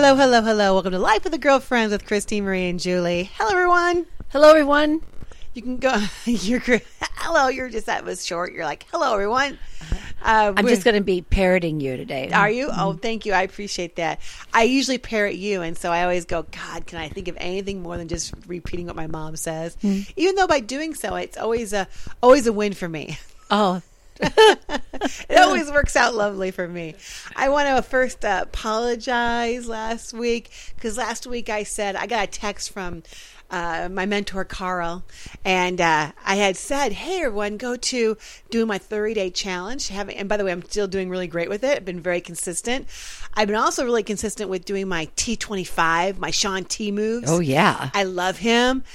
Hello, hello, hello. Welcome to Life with the Girlfriends with Christine, Marie, and Julie. Hello, everyone. Hello, everyone. You can go. Hello. That was short. You're like, hello, everyone. I'm just going to be parroting you today. Are you? Oh, thank you. I appreciate that. I usually parrot you, and so I always go, God, can I think of anything more than just repeating what my mom says? Even though by doing so, it's always a win for me. Oh. It always works out lovely for me. I want to first apologize last week, because last week I said I got a text from my mentor Carl, and I had said, hey everyone, go to doing my 30-day challenge. And by the way, I'm still doing really great with it. I've been very consistent. I've been also really consistent with doing my T25, my Shaun T moves. Oh yeah, I love him.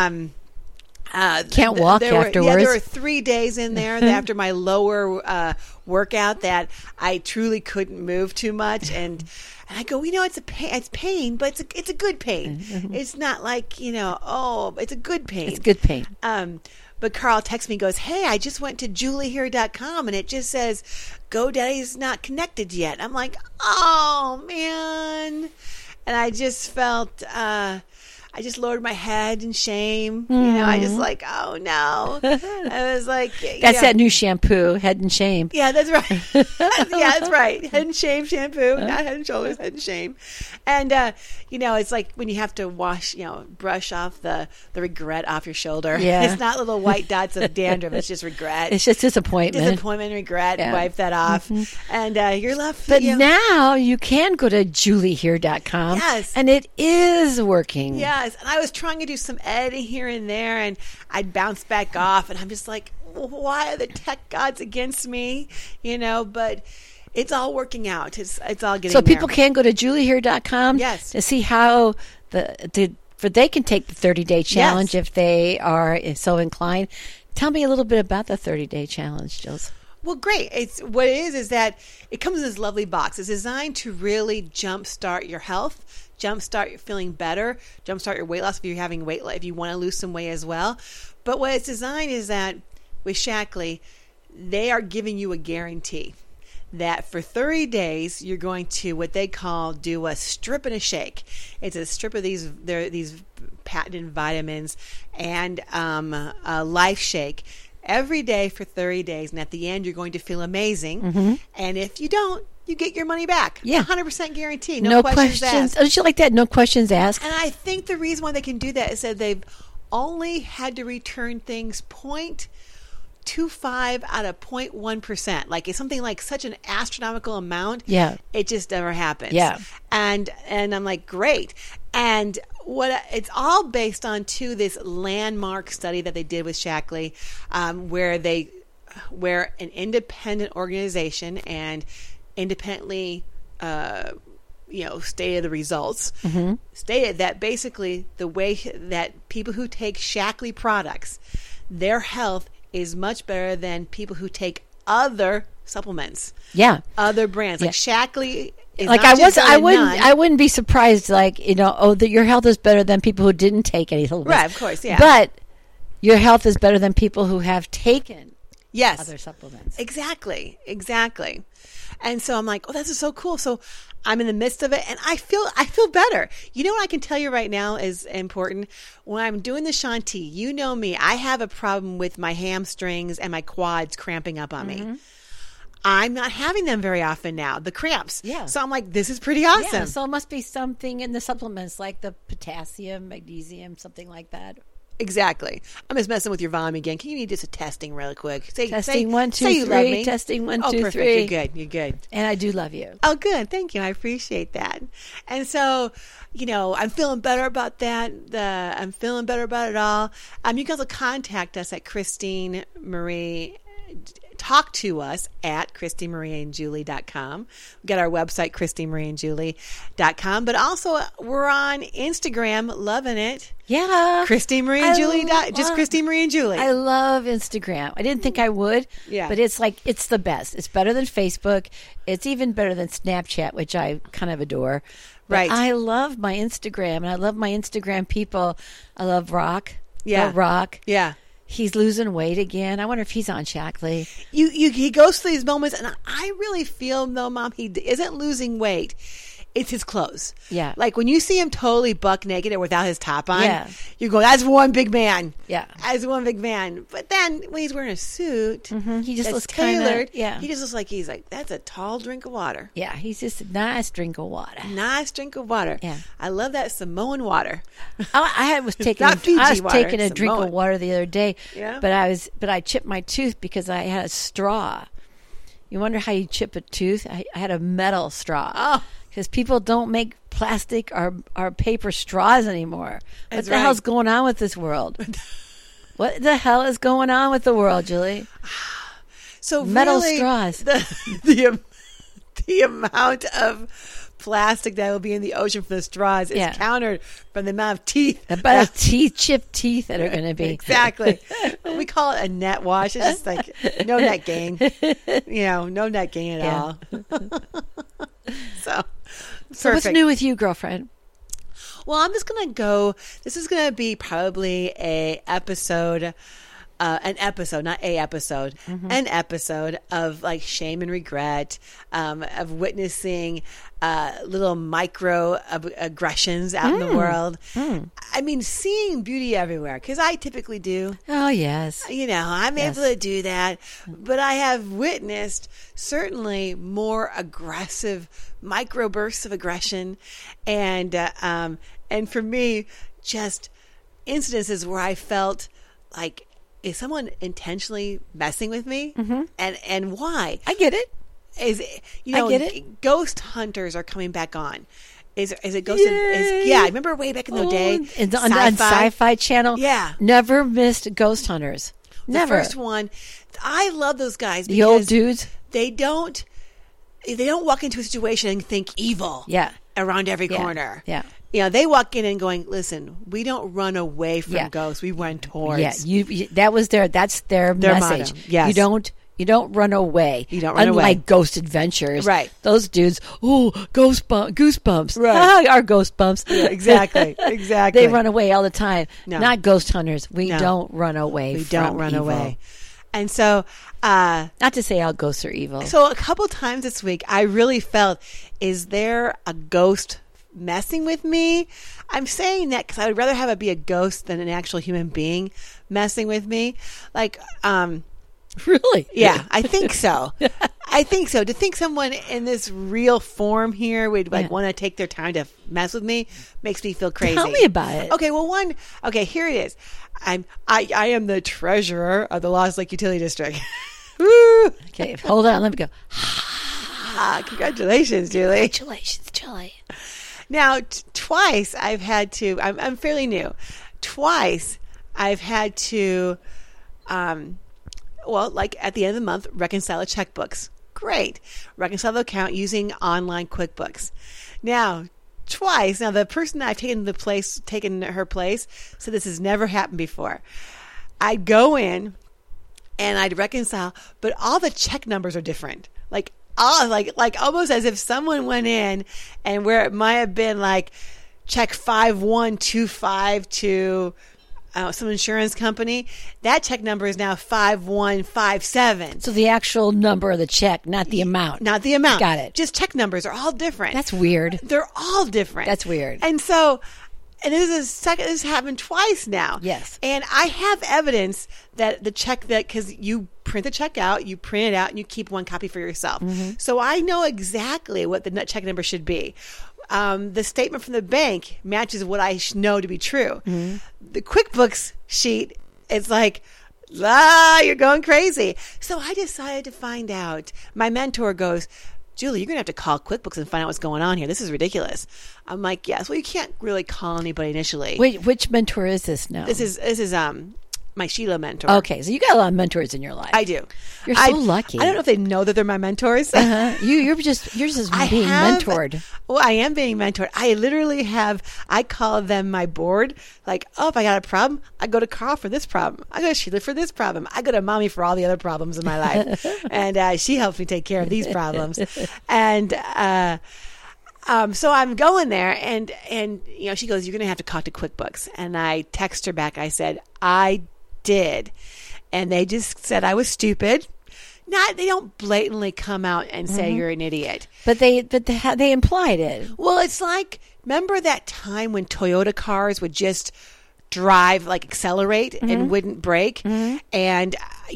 Can't walk afterwards. There were 3 days in there after my lower workout that I truly couldn't move too much, and I go, it's pain, but it's a good pain. It's not like it's a good pain. It's good pain. But Carl texts me, goes, hey, I just went to juliehere.com and it just says GoDaddy's not connected yet. I'm like, oh man, and I just felt. I just lowered my head in shame. I just like, oh no. I was like, that's that new shampoo, Head and Shame. Yeah, that's right. Yeah, that's right. Head and Shame shampoo, not Head and Shoulders, Head and Shame. And it's like when you have to wash, brush off the regret off your shoulder. Yeah. It's not little white dots of dandruff. It's just regret. It's just disappointment. Disappointment, regret. Yeah. Wipe that off, and you're left. But now you can go to juliehere.com. Yes, and it is working. Yes, and I was trying to do some editing here and there, and I'd bounce back off, and I'm just like, why are the tech gods against me? But it's all working out. It's all getting so people there. can go to juliehere.com. Yes, to see how they can take the 30-day challenge if they are so inclined. Tell me a little bit about the 30-day challenge, Jules. Well, great. It's what it is that it comes in this lovely box. It's designed to really jumpstart your health, jumpstart your feeling better, jumpstart your weight loss if you're having weight loss, if you want to lose some weight as well. But what it's designed is that with Shaklee, they are giving you a guarantee that for 30 days you're going to what they call do a strip and a shake. It's a strip of these patented vitamins and a life shake every day for 30 days, and at the end you're going to feel amazing. And if you don't, you get your money back. Yeah, 100% guarantee. No questions asked. Don't you like that? No questions asked. And I think the reason why they can do that is that they've only had to return things 0.25 out of 0.1%. Like it's something like such an astronomical amount. Yeah, it just never happens. Yeah, and I'm like, great. And what it's all based on this landmark study that they did with Shaklee, where an independent organization and independently stated the results, stated that basically the way that people who take Shaklee products, their health is much better than people who take other supplements. Yeah, other brands like Shaklee. Like I wouldn't be surprised. Like that your health is better than people who didn't take any supplements. Right, of course, yeah. But your health is better than people who have taken other supplements. Exactly. And so I'm like, oh, this is so cool. So I'm in the midst of it, and I feel better. You know what I can tell you right now is important? When I'm doing the Shaun T, you know me, I have a problem with my hamstrings and my quads cramping up on me. I'm not having them very often now, the cramps. Yeah. So I'm like, this is pretty awesome. Yeah, so it must be something in the supplements like the potassium, magnesium, something like that. Exactly. I'm just messing with your volume again. Can you need just a testing really quick? Testing 1, 2, 3. You love me. Testing 1, 2, 3. Perfect. You're good. And I do love you. Oh, good. Thank you. I appreciate that. And so, I'm feeling better about that. I'm feeling better about it all. You can also contact us at Christine Marie. Talk to us at ChristineMarieandJulie.com. We've got our website, ChristineMarieandJulie.com. But also, we're on Instagram, loving it. Yeah. Christine Marie and Julie. Just Christine Marie and Julie. I love Instagram. I didn't think I would. Yeah. But it's the best. It's better than Facebook. It's even better than Snapchat, which I kind of adore. But right. I love my Instagram, and I love my Instagram people. I love Rock. Yeah. Love Rock. Yeah. He's losing weight again. I wonder if he's on Shaklee. He goes through these moments, and I really feel, though, Mom, he isn't losing weight. it's his clothes. Yeah. Like when you see him totally buck naked or without his top on, Yeah. you go, that's one big man. Yeah. That's one big man. But then when he's wearing a suit, He just that's looks tailored. yeah. He just looks like he's like, that's a tall drink of water. Yeah, he's just a nice drink of water. Nice drink of water. Yeah. I love that Samoan water. I was taking Not Fiji I was water, taking a drink Samoan. of water the other day. Yeah? But I chipped my tooth because I had a straw. You wonder how you chip a tooth? I had a metal straw. Oh. Because people don't make plastic or paper straws anymore. What That's the right. hell's going on with this world? What the hell is going on with the world, Julie? So Metal really, straws. The amount of plastic that will be in the ocean from the straws is Yeah. countered by the amount of teeth. About chipped teeth that are going to be. Exactly. We call it a net wash. It's just like no net gain. No net gain at Yeah. all. So So what's perfect. new with you, girlfriend? Well, I'm just going to go. This is going to be probably an episode, not a episode, an episode of like shame and regret, of witnessing little micro aggressions out in the world. I mean, seeing beauty everywhere, because I typically do. Oh, yes. I'm Yes. able to do that, but I have witnessed certainly more aggressive microbursts of aggression, and for me, just incidences where I felt like, is someone intentionally messing with me, and why? I get it. Is I get it. Ghost hunters are coming back on. Is it ghost? Yeah, I remember way back in the day, It's on Sci-Fi Channel. Yeah. Never missed Ghost Hunters. Never. The first one, I love those guys. The old because dudes. They don't walk into a situation and think evil. Yeah. Around every Yeah. corner. Yeah. They walk in and going, listen, we don't run away from Yeah. ghosts. We run towards. Yeah, that's their message. motto. Yes. You don't run away. You don't run Unlike away. Ghost Adventures. Right. Those dudes, goosebumps. Right. Our ghost bumps. Yeah, exactly. Exactly. They run away all the time. No. Not ghost hunters. We No. don't run away We from don't run evil. away. And so, Not to say all ghosts are evil. a couple times this week, I really felt, is there a ghost messing with me? I'm saying that because I would rather have it be a ghost than an actual human being messing with me. Like, Really? yeah, I think so. I think so. To think someone in this real form here would Yeah. want to take their time to mess with me makes me feel crazy. Tell me about it. Okay, well, here it is. I am the treasurer of the Lost Lake Utility District. Woo! Okay, hold on. Let me go. Congratulations, Julie. Congratulations, Julie. Now, twice I've had to. I'm fairly new. Twice I've had to. Like at the end of the month, reconcile the checkbooks. Great. Reconcile the account using online QuickBooks. Now, twice. Now, the person that I've taken her place, said this has never happened before. I'd go in and I'd reconcile, but all the check numbers are different. Like almost as if someone went in and where it might have been like check 5125 to some insurance company, that check number is now 5157. So the actual number of the check, not the amount. Not the amount. Got it. Just check numbers are all different. That's weird. They're all different. That's weird. And so, this has happened twice now. Yes. And I have evidence that the check because you print the check out, you print it out, and you keep one copy for yourself. So I know exactly what the check number should be. The statement from the bank matches what I know to be true. The QuickBooks sheet, it's like, you're going crazy. So I decided to find out. My mentor goes, Julie, you're going to have to call QuickBooks and find out what's going on here. This is ridiculous. I'm like, yes. Well, you can't really call anybody initially. Wait, which mentor is this now? This is my Sheila mentor. Okay, so you got a lot of mentors in your life. I do. You're so lucky. I don't know if they know that they're my mentors. You're just being mentored. Well, I am being mentored. I literally I call them my board. Like, if I got a problem, I go to Carl for this problem. I go to Sheila for this problem. I go to Mommy for all the other problems in my life. And she helps me take care of these problems. And so I'm going there and she goes, you're going to have to talk to QuickBooks. And I text her back. I said, I did. And they just said I was stupid they don't blatantly come out and say you're an idiot. But they implied it. Well, it's like, remember that time when Toyota cars would just drive, like accelerate and wouldn't brake? And,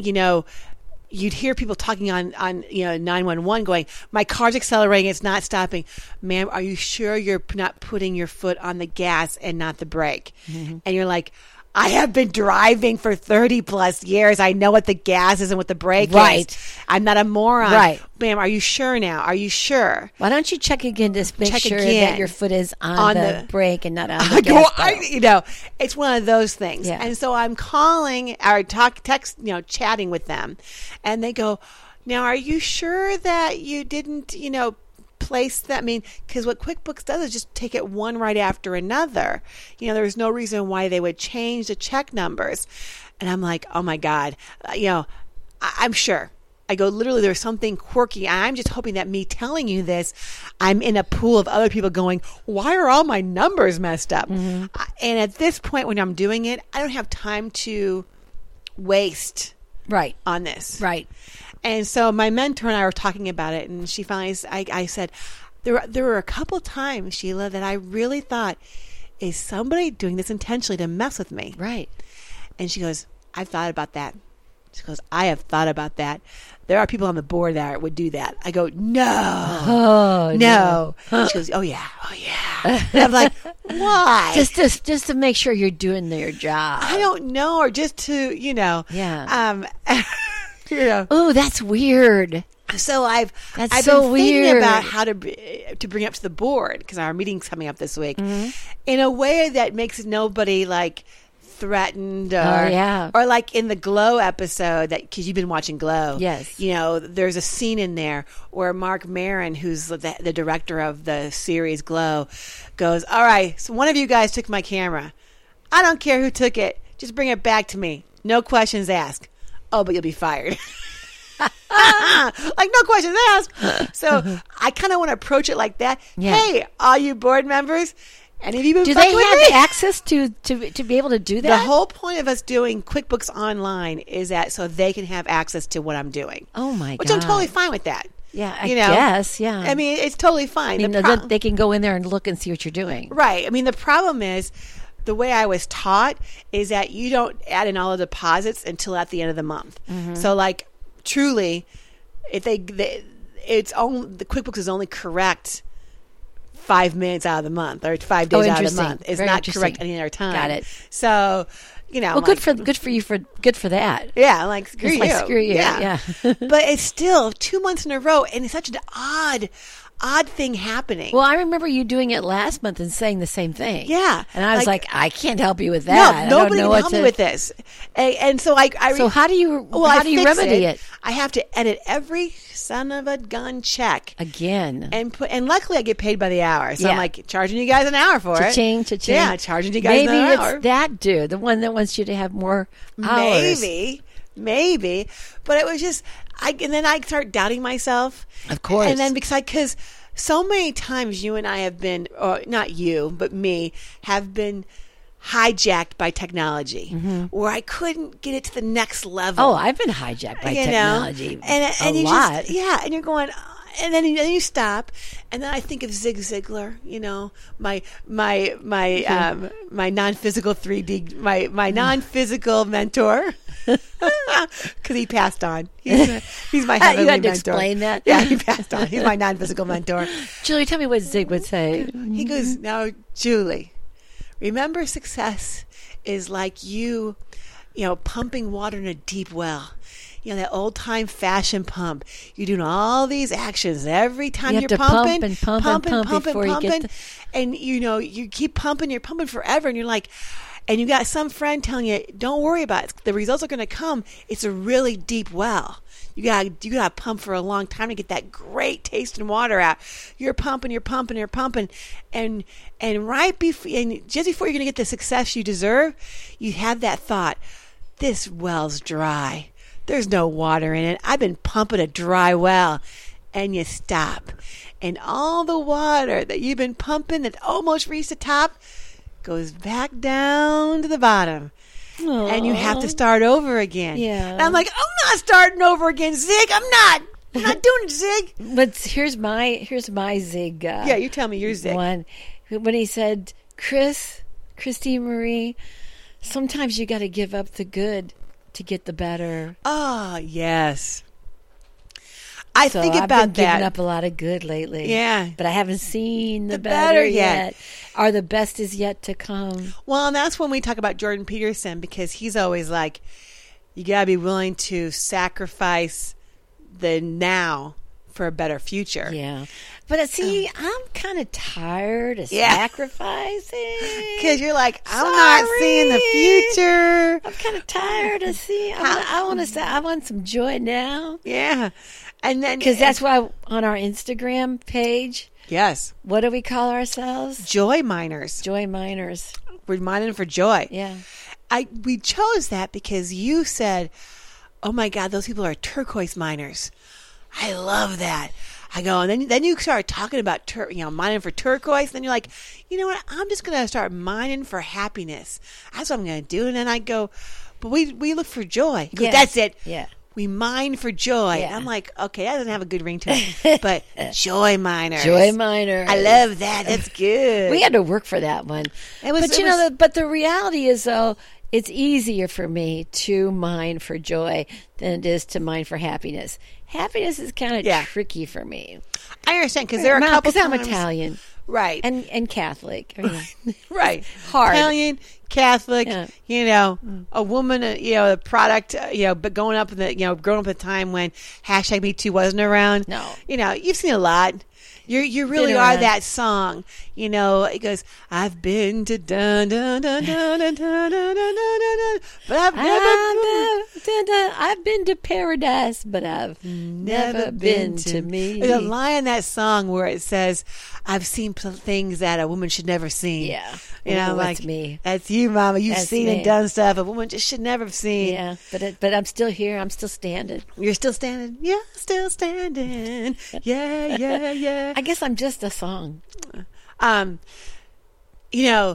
you'd hear people talking on 911 going, my car's accelerating, it's not stopping. Ma'am, are you sure you're not putting your foot on the gas and not the brake? And you're like, I have been driving for 30 plus years. I know what the gas is and what the brake is. I'm not a moron. Right. Ma'am, are you sure now? Are you sure? Why don't you check again to make sure that your foot is on the brake and not on the gas pedal? It's one of those things. Yeah. And so I'm calling or chatting with them, and they go, now, are you sure that you didn't, place that? I mean, because what QuickBooks does is just take it one right after another. There's no reason why they would change the check numbers. And I'm like, oh my God, I'm sure. I go, literally, there's something quirky. I'm just hoping that me telling you this, I'm in a pool of other people going, why are all my numbers messed up? And at this point, when I'm doing it, I don't have time to waste on this. Right. And so my mentor and I were talking about it, and she finally, I said, there were a couple times, Sheila, that I really thought, is somebody doing this intentionally to mess with me? Right. And she goes, I've thought about that. She goes, I have thought about that. There are people on the board that would do that. I go, no. She goes, oh yeah. And I'm like, why? Just to make sure you're doing their job. I don't know, or just to, Yeah. Oh, that's weird. So I've been thinking about how to bring it up to the board, because our meeting's coming up this week, in a way that makes nobody like threatened or like in the Glow episode, that because you've been watching Glow. Yes. There's a scene in there where Mark Maron, who's the director of the series Glow, goes, all right, so one of you guys took my camera. I don't care who took it. Just bring it back to me. No questions asked. Oh, but you'll be fired. Like, no questions asked. So I kind of want to approach it like that. Yeah. Hey, all you board members, any of you been do they have access to be able to do that? The whole point of us doing QuickBooks Online is that so they can have access to what I'm doing. Oh my God. Which I'm totally fine with that. Yeah, I guess, yeah. I mean, it's totally fine. I mean, they can go in there and look and see what you're doing. Right. I mean, the problem is, the way I was taught is that you don't add in all the deposits until at the end of the month. So, like, truly, if the QuickBooks is only correct 5 minutes out of the month or 5 days out of the month. It's not correct any other time. Got it. So, well, good for you for that. Yeah, like screw you. Like, screw you. Yeah. But it's still 2 months in a row, and it's such an odd thing happening. Well, I remember you doing it last month and saying the same thing. Yeah. And I was like, I can't help you with that. No, nobody can help me with this. And so so how do you remedy it? I have to edit every son of a gun check. Again. And luckily I get paid by the hour. So I'm like, charging you guys an hour for it. Cha-ching. Yeah, charging you guys an hour. Maybe it's that dude, the one that wants you to have more hours. Maybe. But it was just, and then I start doubting myself. Of course. And then because so many times you and I have been, or not you, but me, have been hijacked by technology where I couldn't get it to the next level. Oh, I've been hijacked by technology and a lot. And you're going, and then you stop, and then I think of Zig Ziglar, my non-physical 3D, my non-physical mentor, because he passed on. He's my heavenly mentor. You had to explain that. Yeah, he passed on. He's my non-physical mentor. Julie, tell me what Zig would say. He goes, now, Julie, remember, success is like you pumping water in a deep well. That old-time fashion pump. You're doing all these actions every time you're pumping. And, you keep pumping. You're pumping forever. And you're like, and you got some friend telling you, don't worry about it. The results are going to come. It's a really deep well. You got to pump for a long time to get that great tasting water out. You're pumping. And right before, and just before you're going to get the success you deserve, you have that thought, this well's dry. There's no water in it. I've been pumping a dry well. And you stop. And all the water that you've been pumping that almost reached the top goes back down to the bottom. and you have to start over again. Yeah. And I'm like, I'm not starting over again, Zig. I'm not doing it, Zig. But here's my Zig. Yeah, you tell me your Zig. One, when he said, Christine Marie, sometimes you got to give up the good to get the better. Oh, yes. I So think I've about been that. giving up a lot of good lately. Yeah. But I haven't seen the better better yet. yet. Or the best is yet to come. Well, and that's when we talk about Jordan Peterson, because he's always like, you got to be willing to sacrifice the now for a better future. Yeah. But see, I'm kind of tired of Yeah. sacrificing. Because you're like, I'm not seeing the future. I'm kind of tired of seeing. I want some joy now. Yeah. And then, Because that's why on our Instagram page, yes, what do we call ourselves? joy miners. Joy miners. We're mining for joy. Yeah. We chose that because you said, oh my God, those people are turquoise miners. I love that. I go, and then you start talking about mining for turquoise. Then you're like, you know what? I'm just going to start mining for happiness. That's what I'm going to do. And then I go, but we look for joy. He goes, Yeah. that's it. Yeah. We mine for joy. Yeah. And I'm like, okay, that doesn't have a good ring to it, but joy miners. Joy miners. I love that. That's good. We had to work for that one. But the reality is, though, it's easier for me to mine for joy than it is to mine for happiness. Happiness is kind of tricky for me. I understand, because there are a couple times. times. I'm Italian. Right. And Catholic. Right. Hard. Italian, Catholic, Yeah. a woman, a product, but growing up in a time when #MeToo wasn't around. No. You've seen a lot. You really are that song. It goes, I've been to dun dun dun dun dun dun dun dun dun, but I've been to paradise, but I've never been to me. There's a line in that song where it says, I've seen things that a woman should never see. Yeah. Like, me. That's you, Mama. You've That's seen me. and done stuff a woman just should never have seen. Yeah, but I'm still here. I'm still standing. You're still standing. Yeah, still standing. Yeah, yeah, yeah. I guess I'm just a song. You're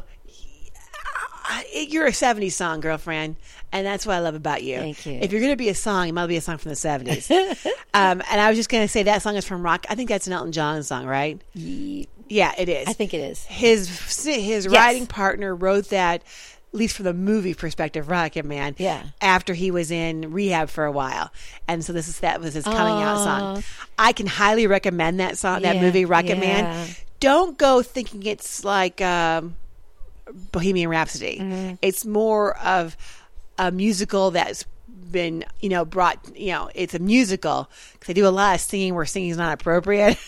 a 70s song, girlfriend, and that's what I love about you. Thank you. If you're going to be a song, it might be a song from the 70s. And I was just going to say that song is from Rock. I think that's an Elton John song, right? Yeah, it is. I think it is. His writing partner wrote that, at least from the movie perspective, Rocket Man. Yeah. After he was in rehab for a while, and so that was his coming out song. I can highly recommend that song, that movie, Rocket Man. Don't go thinking it's like Bohemian Rhapsody. Mm-hmm. It's more of a musical that's been, brought. It's a musical because they do a lot of singing where singing is not appropriate.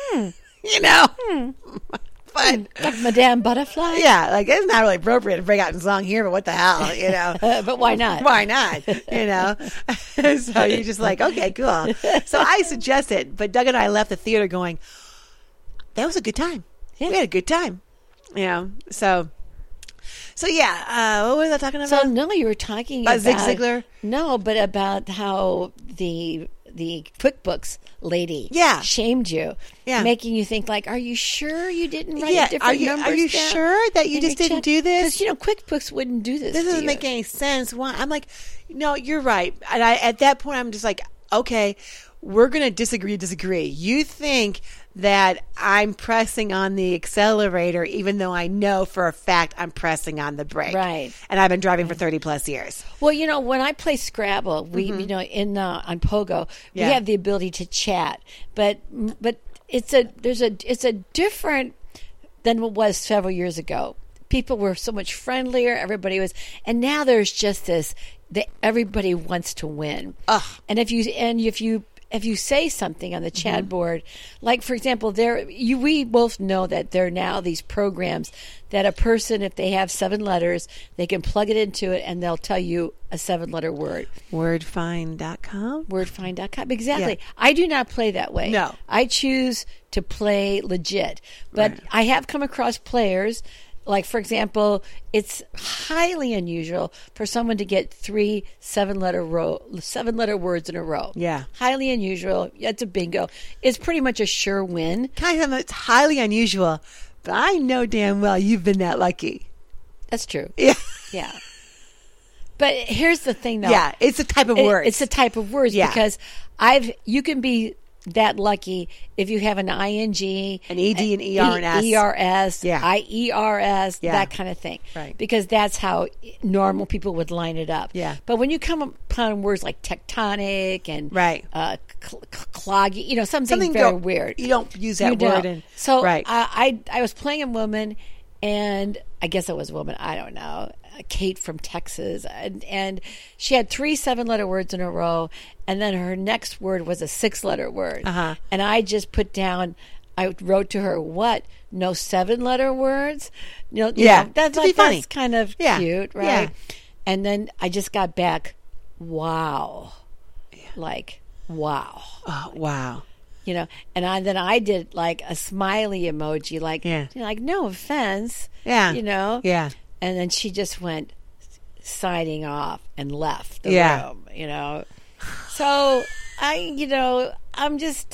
But like Madame Butterfly. yeah, like it's not really appropriate to break out in song here, but what the hell, But why not? Why not? So you're just like, okay, cool. So I suggest it, but Doug and I left the theater going, that was a good time. Yeah. We had a good time. So yeah, what was I talking about? So no, you were talking about Zig Ziglar. No, but about how the QuickBooks lady shamed you, making you think like, are you sure you didn't write different numbers? Are you down? Sure that you just didn't do this? Because QuickBooks wouldn't do this. This doesn't make any sense. Why? I'm like, no, you're right. And at that point, I'm just like, okay, we're going to disagree. You think that I'm pressing on the accelerator, even though I know for a fact I'm pressing on the brake. Right. And I've been driving for 30 plus years. Well, when I play Scrabble, we, on Pogo, we have the ability to chat, but it's a different than what was several years ago. People were so much friendlier. Everybody was, and now there's just this that everybody wants to win. Ugh. And if you say something on the chat board, like for example, we both know that there are now these programs that a person, if they have 7 letters, they can plug it into it and they'll tell you a 7-letter word. Wordfind.com? Wordfind.com. Exactly. Yeah. I do not play that way. No. I choose to play legit. But I have come across players. Like, for example, it's highly unusual for someone to get 3 7-letter words in a row. Yeah. Highly unusual. It's a bingo. It's pretty much a sure win. It's highly unusual, but I know damn well you've been that lucky. That's true. Yeah. Yeah. But here's the thing, though. Yeah, it's a type of words. It's a type of words because you can be that lucky if you have an ing, an ed, an er, an s, ers, yeah, iers, that kind of thing. Right. Because that's how normal people would line it up. Yeah. But when you come upon words like tectonic and cloggy, something very weird, you don't use that word. And, so I was playing a woman, and I guess it was a woman. I don't know. Kate from Texas, and she had 3 7-letter words in a row, and then her next word was a 6-letter word. And I just put down, I wrote to her, what? No 7-letter words? That's like, funny. That's kind of cute, right? Yeah. And then I just got back, wow. Yeah. Like, wow. Oh, wow. And then I did like a smiley emoji, like, like no offense. Yeah. Yeah. And then she just went signing off and left the room, So I'm just,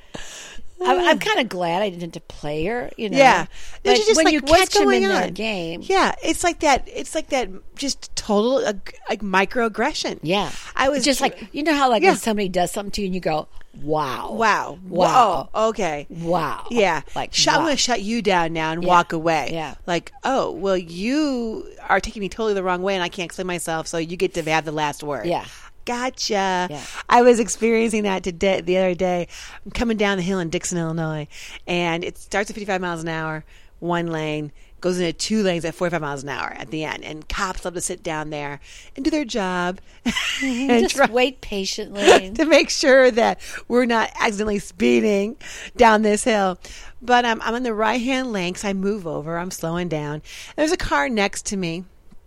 I'm kind of glad I didn't play her, Yeah. But just when like, you catch them in their game. Yeah. It's like that just total like microaggression. Yeah. I was just like, how like when somebody does something to you and you go, wow. Wow. Wow. Oh, okay. Wow. Yeah. Like, I'm going to shut you down now and walk away. Yeah. Like, oh, well, you are taking me totally the wrong way and I can't explain myself, so you get to have the last word. Yeah. Gotcha. Yeah. I was experiencing that the other day. I'm coming down the hill in Dixon, Illinois, and it starts at 55 miles an hour, one lane, goes into 2 lanes at 45 miles an hour at the end. And cops love to sit down there and do their job. And just wait patiently. To make sure that we're not accidentally speeding down this hill. But I'm in the right-hand lane, so I move over. I'm slowing down. There's a car next to me.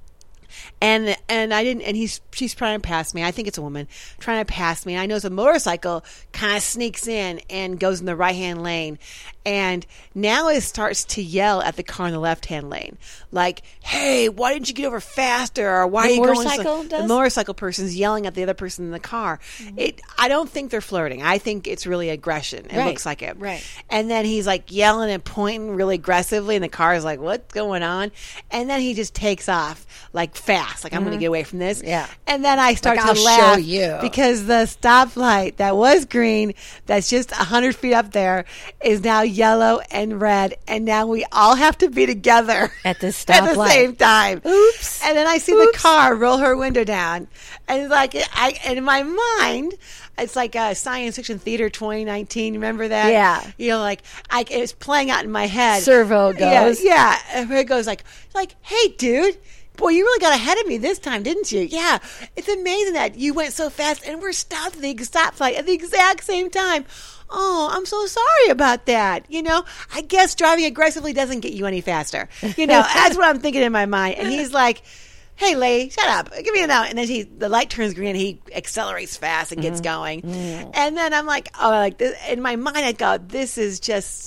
And I didn't, and she's trying to pass me. I think it's a woman trying to pass me. And I notice a motorcycle kind of sneaks in and goes in the right-hand lane. And now it starts to yell at the car in the left-hand lane. Like, hey, why didn't you get over faster? Or why are you going so... The motorcycle person's yelling at the other person in the car. Mm-hmm. I don't think they're flirting. I think it's really aggression. It looks like it. Right. And then he's like yelling and pointing really aggressively. And the car is like, what's going on? And then he just takes off like fast. Like, I'm going to get away from this. Yeah. And then I start to laugh show you. Because the stoplight that was green, that's just 100 feet up there, is now yellow and red. And now we all have to be together at the stoplight at the same time. Oops. And then I see the car roll her window down. And it's like, in my mind, it's like a Science Fiction Theater 2019. Remember that? Yeah. Like it's playing out in my head. Servo goes. Yeah. And it goes like, hey, dude. Boy, you really got ahead of me this time, didn't you? Yeah. It's amazing that you went so fast and we're stopped at the stoplight at the exact same time. Oh, I'm so sorry about that. I guess driving aggressively doesn't get you any faster. That's what I'm thinking in my mind. And he's like, hey, lady, shut up. Give me an out. And then the light turns green and he accelerates fast and gets going. Mm-hmm. And then I'm like, oh, like this. In my mind, I go, this is just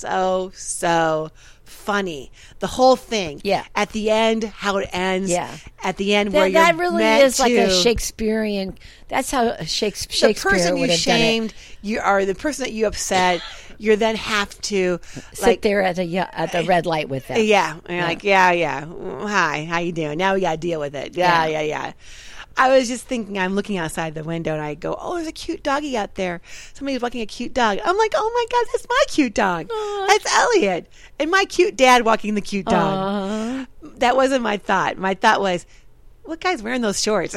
so funny. The whole thing. Yeah. At the end, how it ends. Yeah. At the end, where that you're really meant is like to, a Shakespearean. That's how Shakespeare the person would you have shamed, done it. you are the person that you upset. You then have to sit there at the red light with them. Yeah. And you're like, yeah. Hi, how you doing? Now we got to deal with it. Yeah. I was just thinking, I'm looking outside the window and I go, oh, there's a cute doggy out there. Somebody's walking a cute dog. I'm like, oh my God, that's my cute dog. Aww. That's Elliot. And my cute dad walking the cute dog. Aww. That wasn't my thought. My thought was, what guy's wearing those shorts?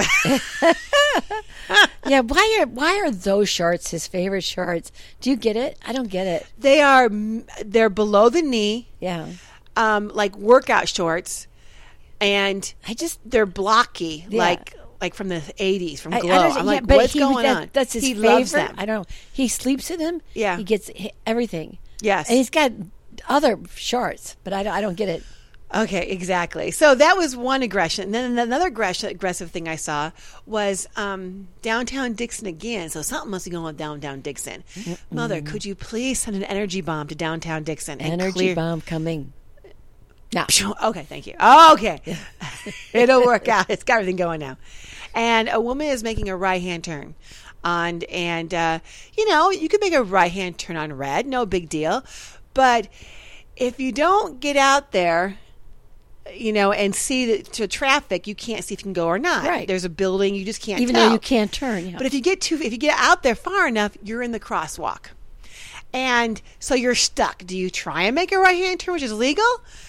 Yeah, why are those shorts his favorite shorts? Do you get it? I don't get it. They're below the knee. Yeah. Like workout shorts. And they're blocky, like from the 80s, from Glow. I'm like, what's going on? That's his favorite. Loves them. I don't know. He sleeps in them. Yeah. He gets everything. Yes. And he's got other shorts, but I don't get it. Okay, exactly. So that was one aggression. And then another aggressive thing I saw was downtown Dixon again. So something must be going on with downtown Dixon. Mm-hmm. Mother, could you please send an energy bomb to downtown Dixon? Energy bomb coming. No. Okay, thank you. Okay. Yeah. It'll work out. It's got everything going now. And a woman is making a right-hand turn. And you can make a right-hand turn on red. No big deal. But if you don't get out there and see to traffic, you can't see if you can go or not. Right. There's a building, you just can't Even tell. though you can't turn. Yeah. But if you get out there far enough, you're in the crosswalk. And so you're stuck. Do you try and make a right-hand turn, which is legal?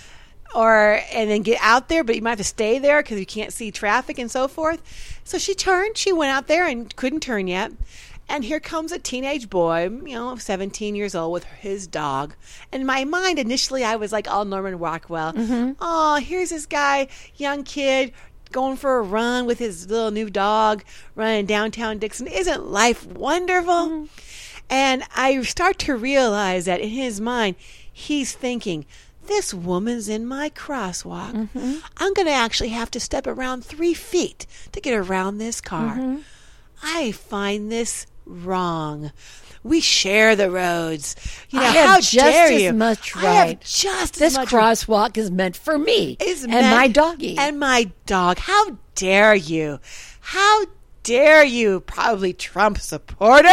And then get out there, but you might have to stay there because you can't see traffic and so forth. So she turned. She went out there and couldn't turn yet. And here comes a teenage boy, 17 years old with his dog. In my mind, initially, I was like all Norman Rockwell. Mm-hmm. Oh, here's this guy, young kid, going for a run with his little new dog, running downtown Dixon. Isn't life wonderful? Mm-hmm. And I start to realize that in his mind, he's thinking, this woman's in my crosswalk. Mm-hmm. I'm going to actually have to step around 3 feet to get around this car. Mm-hmm. I find this wrong. We share the roads. I have just as much right. I have just this as much. This crosswalk is meant for me and my doggie. And my dog. How dare you? How dare you? Probably Trump supporter.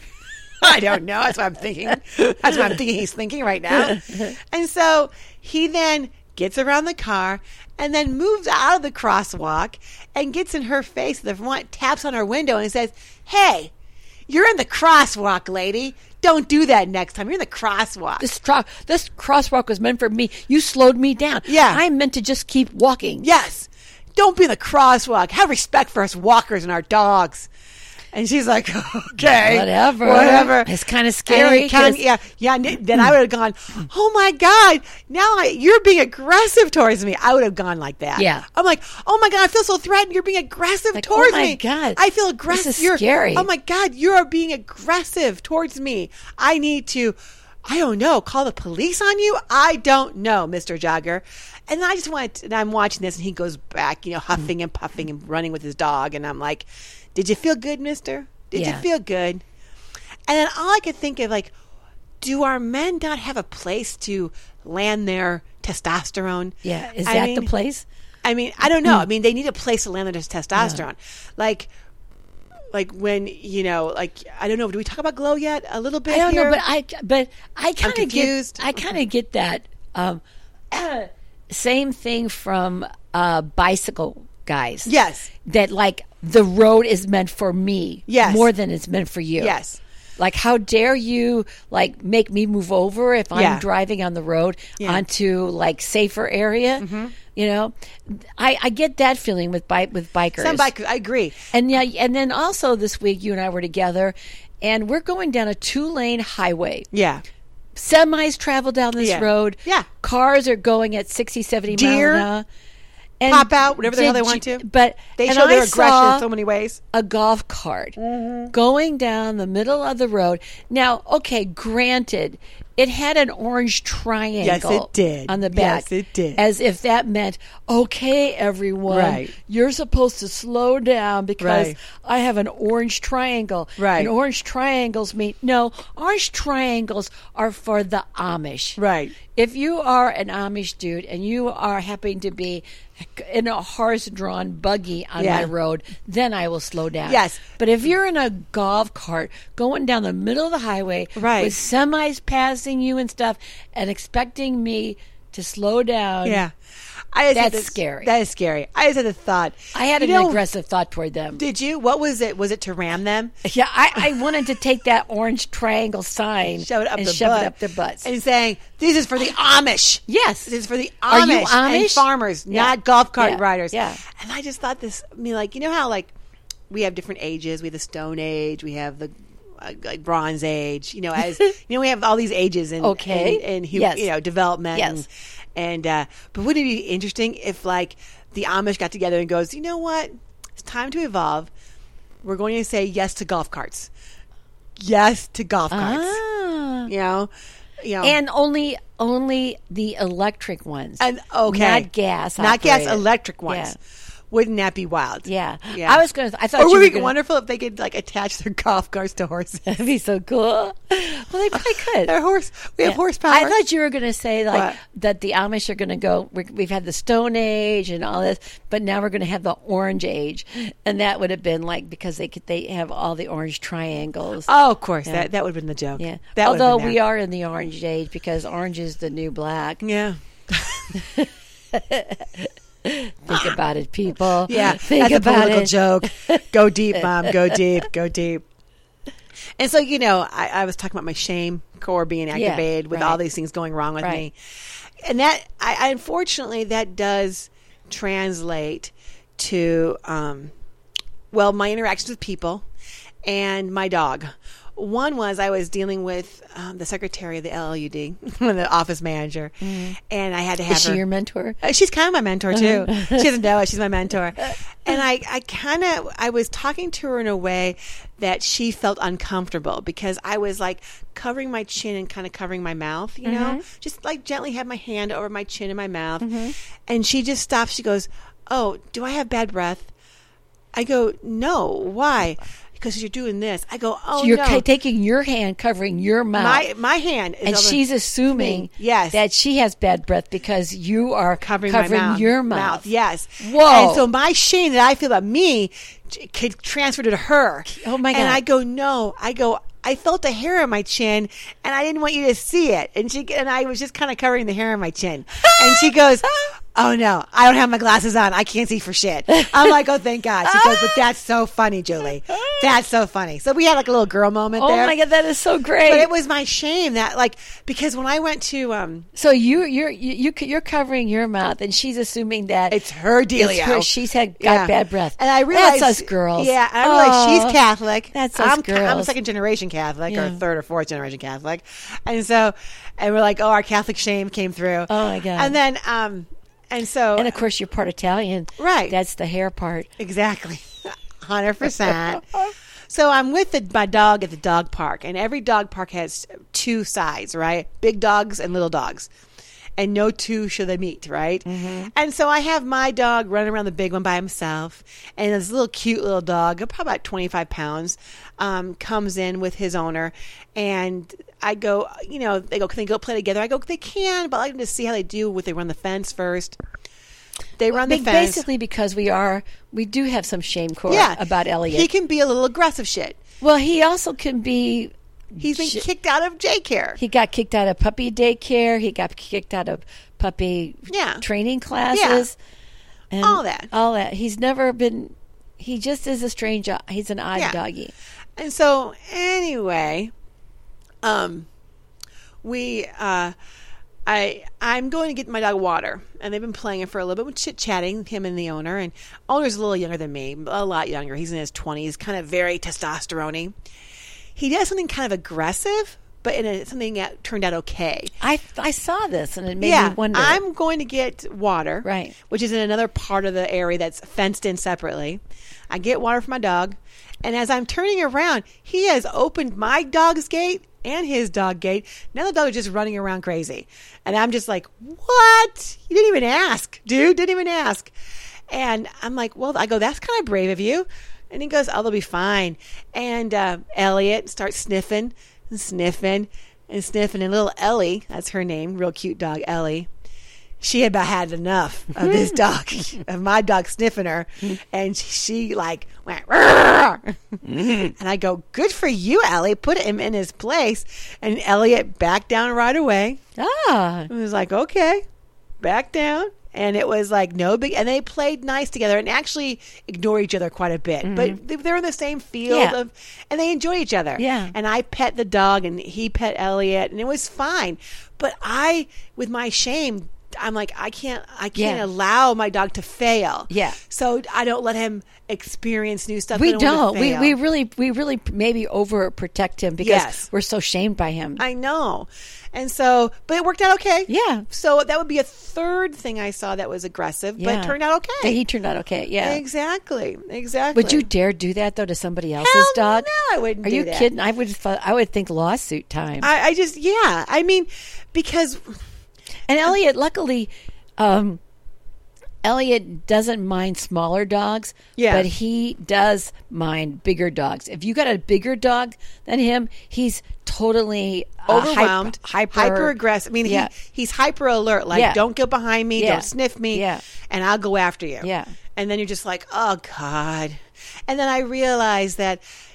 I don't know. That's what I'm thinking. That's what I'm thinking he's thinking right now. And so he then gets around the car and then moves out of the crosswalk and gets in her face at the front, taps on her window and says, hey, you're in the crosswalk, lady. Don't do that next time. You're in the crosswalk. This crosswalk was meant for me. You slowed me down. Yeah. I'm meant to just keep walking. Yes. Don't be in the crosswalk. Have respect for us walkers and our dogs. And she's like, okay, whatever. It's kind of scary. Yeah. Then I would have gone, oh my God, now you're being aggressive towards me. I would have gone like that. Yeah. I'm like, oh my God, I feel so threatened. You're being aggressive towards me. Oh my God. I feel aggressive. This is scary. Oh my God, you're being aggressive towards me. I need to, I don't know, call the police on you? I don't know, Mr. Jogger. And I'm watching this and he goes back, huffing and puffing and running with his dog. And I'm like, did you feel good, mister? Did you feel good? And then all I could think of, do our men not have a place to land their testosterone? Yeah. Is that the place? I mean, I don't know. I mean, they need a place to land their testosterone. Yeah. Like when, I don't know. Do we talk about Glow yet? A little bit I don't here? know, but I kind of get that. Same thing from bicycle guys. Yes. That the road is meant for me. Yes. More than it's meant for you. Yes. How dare you make me move over if I'm driving on the road onto safer area? Mm-hmm. I get that feeling with bikers. Some bikers, I agree. And then also this week you and I were together, and we're going down a 2-lane highway. Yeah. Semis travel down this road. Yeah. Cars are going at 60, 70 miles an hour. And pop out, whatever the hell they want to. But they show their aggression in so many ways. A golf cart going down the middle of the road. Now, okay, granted, it had an orange triangle. Yes, it did. On the back. Yes, it did. As if that meant, okay, everyone, you're supposed to slow down because I have an orange triangle. Right. And orange triangles mean, no, orange triangles are for the Amish. Right. If you are an Amish dude and you are happy to be in a horse-drawn buggy on my road, then I will slow down. Yes. But if you're in a golf cart going down the middle of the highway with semis passing you and stuff and expecting me to slow down, that's scary. That is scary. I just had a thought. I had an aggressive thought toward them. Did you? What was it? Was it to ram them? Yeah, I wanted to take that orange triangle sign shove it up their butts. And saying, this is for the Amish. Yes. This is for the Are you Amish Amish? and farmers, not golf cart riders. Yeah. And I just thought this, how we have different ages. We have the Stone Age. We have the Bronze Age. We have all these ages in development. Yes. And but wouldn't it be interesting if the Amish got together and goes, you know what? It's time to evolve. We're going to say yes to golf carts. Yes to golf carts. And only the electric ones. And not gas. Not gas, operated. electric ones. Yeah. Wouldn't that be wild? Yeah. Yeah. I thought or would it be gonna... wonderful if they could attach their golf carts to horses? That'd be so cool. Well, they probably could. We have horsepower. I thought you were going to say that the Amish are going to go. We've had the Stone Age and all this, but now we're going to have the Orange Age, and that would have been because they have all the orange triangles. Oh, of course, that would have been the joke. Yeah. That although we are in the Orange Age because orange is the new black. Yeah. Think about it, people. Yeah, think that's about a political it. joke. Go deep, Mom. Go deep. Go deep. And so, I was talking about my shame core being activated with all these things going wrong with me. And that, I unfortunately, that does translate to, my interactions with people and my dog. One was I was dealing with the secretary of the LLUD, the office manager, and I had to have her. Is she your mentor? She's kind of my mentor too. She doesn't know it. She's my mentor. And I was talking to her in a way that she felt uncomfortable because I was like covering my chin and kind of covering my mouth, just like gently had my hand over my chin and my mouth. And she just stops. She goes, "Oh, do I have bad breath?" I go, "No, why?" Because you're doing this. I go, "Oh, so you're no." taking your hand, covering your mouth. My hand is and she's assuming that she has bad breath because you are covering your mouth. Yes. Whoa. And so my shame that I feel about me could transfer to her. Oh, my God. And I go, "No." I felt the hair on my chin, and I didn't want you to see it. And I was just kind of covering the hair on my chin. And she goes, "Oh, no, I don't have my glasses on. I can't see for shit." I'm like, "Oh, thank God." She goes, "But that's so funny, Julie. That's so funny." So we had like a little girl moment there. Oh, my God, that is so great. But it was my shame that, because when I went to... so you're covering your mouth, and she's assuming that... It's her dealio. She's got bad breath. And I realized... That's us girls. Yeah, and I realized she's Catholic. That's us girls. I'm a second-generation Catholic, or third or fourth-generation Catholic. And we're like, our Catholic shame came through. Oh, my God. And then... And of course, you're part Italian. Right. That's the hair part. Exactly. 100%. So I'm with my dog at the dog park, and every dog park has two sides, right? Big dogs and little dogs. And no two should they meet, right? And so I have my dog running around the big one by himself, and this little cute little dog, probably about 25 pounds, comes in with his owner, and I go, they go, "Can they go play together?" I go, "They can, but I like them to see how they do with they run the fence first." They run the fence. Basically because we do have some shame core about Elliot. He can be a little aggressive shit. Well, he also can be... He's been kicked out of daycare. He got kicked out of puppy daycare. He got kicked out of puppy training classes. Yeah. And all that. He's never been... He just is a strange... He's an odd doggy. And so, anyway... I'm going to get my dog water, and they've been playing it for a little bit, chit-chatting, him and the owner, and owner's a little younger than me, a lot younger. He's in his 20s, kind of very testosterone-y. He does something kind of aggressive, but something that turned out okay. I saw this, and it made me wonder. I'm going to get water, right, which is in another part of the area that's fenced in separately. I get water for my dog, and as I'm turning around, he has opened my dog's gate and his dog gate. Now the dog is just running around crazy. And I'm just like, "What? You didn't even ask, dude. Didn't even ask." And I'm like, "Well," I go, "that's kind of brave of you." And he goes, "Oh, they'll be fine." And Elliot starts sniffing and sniffing and sniffing. And little Ellie, that's her name, real cute dog, Ellie, she had about had enough of this dog, of my dog sniffing her. And she like went, "Rrr!" And I go, "Good for you, Ellie. Put him in his place." And Elliot backed down right away. It was like, okay, back down. And it was like no big, and they played nice together and actually ignore each other quite a bit. But they're in the same field and they enjoy each other. Yeah. And I pet the dog and he pet Elliot and it was fine. But with my shame, I'm like, I can't allow my dog to fail. Yeah. So I don't let him experience new stuff. We don't. We really maybe overprotect him because we're so shamed by him. I know. And so, but it worked out okay. Yeah. So that would be a third thing I saw that was aggressive, but it turned out okay. Yeah, he turned out okay. Yeah. Exactly. Would you dare do that though to somebody else's dog? No, I wouldn't. Are you kidding? I would think lawsuit time. I mean, because. And Elliot, luckily, Elliot doesn't mind smaller dogs, but he does mind bigger dogs. If you got a bigger dog than him, he's totally overwhelmed, hyper aggressive. I mean, he's hyper alert. Like, don't go behind me, don't sniff me, and I'll go after you. Yeah. And then you're just like, oh God. And then I realized that,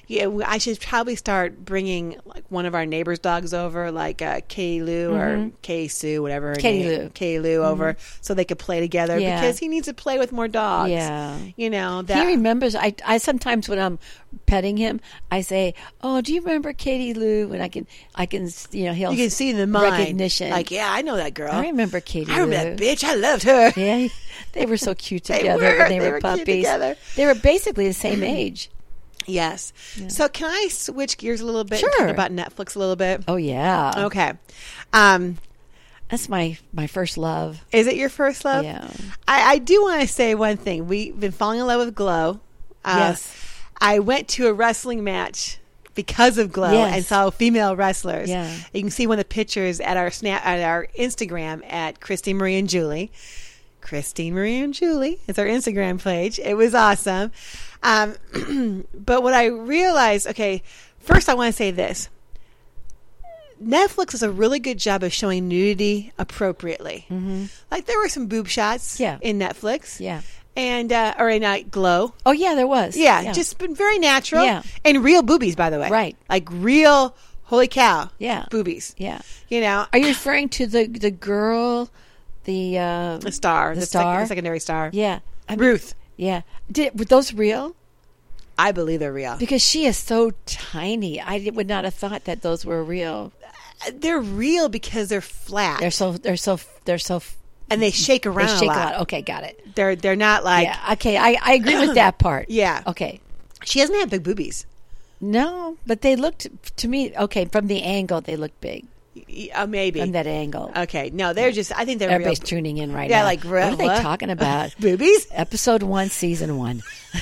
Yeah, I should probably start bringing like one of our neighbors' dogs over, like Katie Lou or Kay Sue, whatever her name. Katie Lou over, so they could play together because he needs to play with more dogs. Yeah, you know that he remembers. I sometimes when I'm petting him, I say, "Oh, do you remember Katie Lou?" And I can, you can see in the mind recognition. Like, yeah, I know that girl. I remember Katie. I remember that bitch. I loved her. Yeah, they were so cute together when they were puppies. They were basically the same age. Yes. Yeah. So can I switch gears a little bit Sure. and talk about Netflix a little bit? Oh, yeah. Okay. That's my first love. Is it your first love? Yeah. I do want to say one thing. We've been falling in love with Glow. Yes. I went to a wrestling match because of Glow and saw female wrestlers. Yeah. You can see one of the pictures at our Instagram at Christine Marie and Julie. Christine Marie and Julie is our Instagram page. It was awesome. But what I realized, first I want to say this. Netflix does a really good job of showing nudity appropriately. Mm-hmm. Like there were some boob shots in Netflix. Yeah. And, or in Glow. Oh, yeah, there was. Yeah, just been very natural. Yeah. And real boobies, by the way. Right. Like real, holy cow. Yeah. Boobies. Yeah. You know. Are you referring to the girl, the star. The star? The secondary star. Yeah. Ruth. Yeah. Were those real? I believe they're real. Because she is so tiny. I would not have thought that those were real. They're real because they're flat. They're so and they shake around. They shake a lot. Okay, got it. They're not like. Yeah, okay, I agree with that part. Yeah. Okay. She doesn't have big boobies. No, but they looked to me from the angle they look big. Maybe from that angle. Okay, no, they're just. I think they're. Everybody's real. tuning in right now. Yeah, like what are they talking about? Boobies. Episode 1, season 1.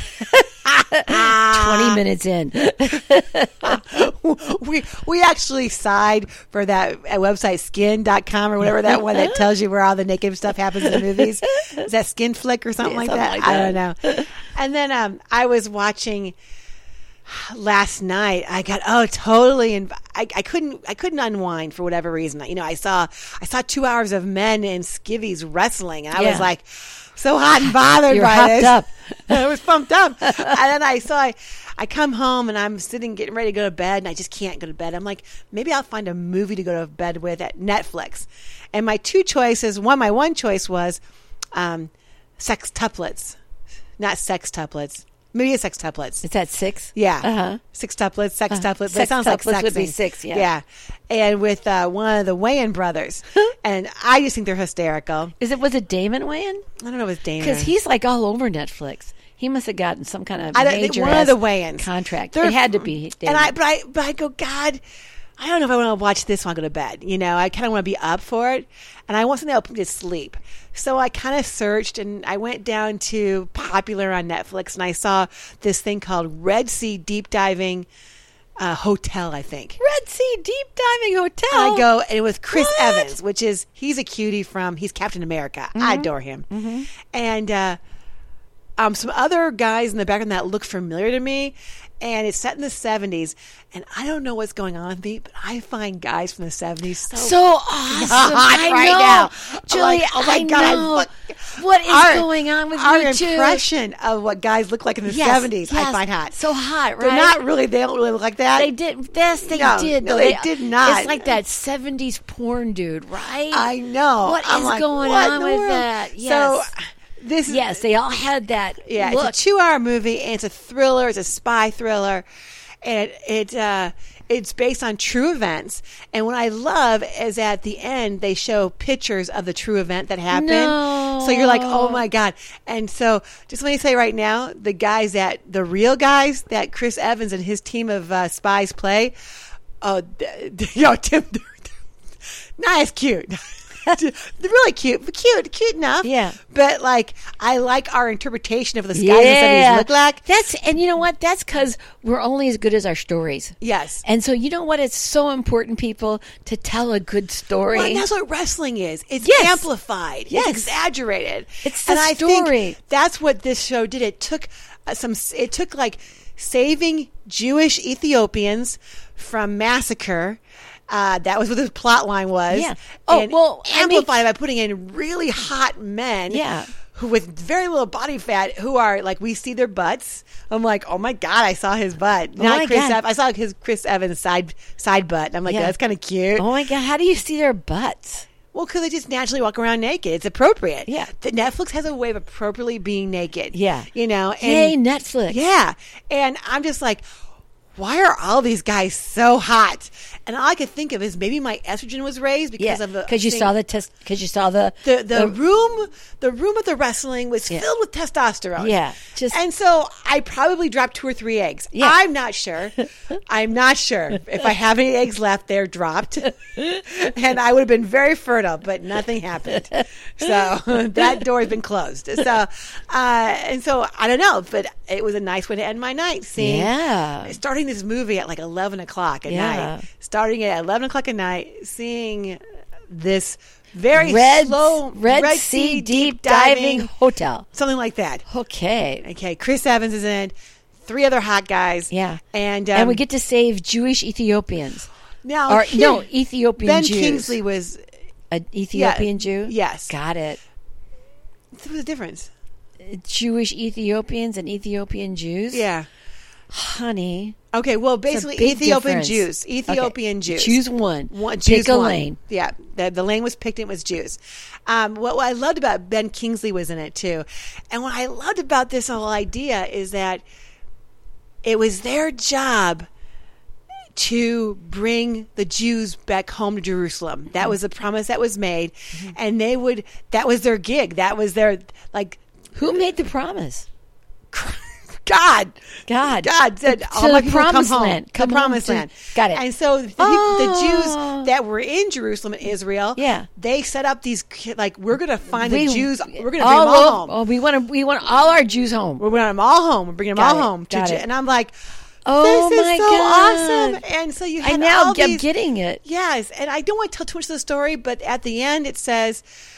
20 minutes in. we actually sighed for that website skin.com or whatever, that one that tells you where all the naked stuff happens in the movies. Is that Skin Flick or something like that? I don't know. And then I was watching last night. I got totally, and I couldn't unwind for whatever reason. You know, I saw 2 hours of men in skivvies wrestling, and I was like so hot and bothered by this. Up. I was pumped up. And then I come home and I'm sitting getting ready to go to bed, and I just can't go to bed. I'm like, maybe I'll find a movie to go to bed with at Netflix. And my two choices, my one choice was sextuplets. Not sextuplets. Maybe it's sextuplets. Is that 6? Yeah. Uh-huh. Sextuplets, sextuplets. That sounds like sexing. Would be 6, yeah. Yeah. And with one of the Wayans brothers. And I just think they're hysterical. Was it Damon Wayans? I don't know if it's Damon. Because he's like all over Netflix. He must have gotten some kind of major one of the Wayans contract. It had to be Damon. And I go, God, I don't know if I want to watch this when I go to bed. You know, I kind of want to be up for it. And I want something that will put me to sleep. So I kind of searched, and I went down to Popular on Netflix, and I saw this thing called Red Sea Deep Diving Hotel, I think. Red Sea Deep Diving Hotel? And I go, and it was Chris Evans, he's a cutie he's Captain America. Mm-hmm. I adore him. Mm-hmm. And some other guys in the background that look familiar to me. And it's set in the 70s, and I don't know what's going on with me, but I find guys from the 70s so awesome. I know. Now. Julie, like, oh my God, what is going on with you two? Our impression of what guys look like in the 70s, I find hot. So hot, right? They don't really look like that. They did. Yes, they did. No, they did not. It's like that 70s porn dude, right? I know. What is going on with that? Yes. So, they all had that look. It's a 2-hour movie, and it's a thriller. It's a spy thriller, and it's based on true events. And what I love is at the end they show pictures of the true event that happened. No. So you're like, oh my God! And so just let me say right now, the real guys that Chris Evans and his team of spies play, Tim, not as cute. They're really cute enough. Yeah, but I like our interpretation of what the guys and look like. And you know what? That's because we're only as good as our stories. Yes, and so you know what? It's so important, people, to tell a good story. Well, and that's what wrestling is. It's amplified. Yes. It's exaggerated. It's the story. I think that's what this show did. It took saving Jewish Ethiopians from massacre. That was what the plot line was. Yeah. Amplified by putting in really hot men. Yeah. who with very little body fat who are like, we see their butts. I'm like, oh my God, I saw his butt. Not Chris Evans. I saw his Chris Evans side butt. And I'm like, that's kind of cute. Oh my God, how do you see their butts? Well, because they just naturally walk around naked. It's appropriate. Yeah. Netflix has a way of appropriately being naked. Yeah. You know? And, hey, Netflix. Yeah. And I'm just like, why are all these guys so hot? And all I could think of is maybe my estrogen was raised because of the because you saw the room of the wrestling was filled with testosterone. Yeah, and so I probably dropped 2 or 3 eggs. Yeah. I'm not sure if I have any eggs left. They're dropped, and I would have been very fertile, but nothing happened. So that door has been closed. So and so I don't know, but it was a nice way to end my night. Starting this movie at like 11 o'clock at night. Starting at 11 o'clock at night, seeing this very slow Red Sea deep diving hotel. Something like that. Okay. Chris Evans is in it. 3 other hot guys. Yeah. And we get to save Jewish Ethiopians. Ethiopian Ben Jews. Kingsley was an Ethiopian Jew? Yes. Got it. What's the difference? Jewish Ethiopians and Ethiopian Jews? Yeah. Honey. Okay, well, basically Ethiopian Jews. Jews. Choose one. Pick a lane. Yeah, the lane was picked and it was Jews. What I loved about Ben Kingsley was in it too. And what I loved about this whole idea is that it was their job to bring the Jews back home to Jerusalem. That was the promise that was made. And that was their gig. That was their, like... Who made the promise? God said, all my people come home. The promised land. Got it. And so the Jews that were in Jerusalem and Israel, they set up these, like, we're going to find the Jews, we're going to bring them all home. Oh, we want all our Jews home. We're bringing them all home. We're bringing them all home. And I'm like, oh, this is my so God. awesome. And so you had I'm getting it. Yes. And I don't want to tell too much of the story, but at the end it says,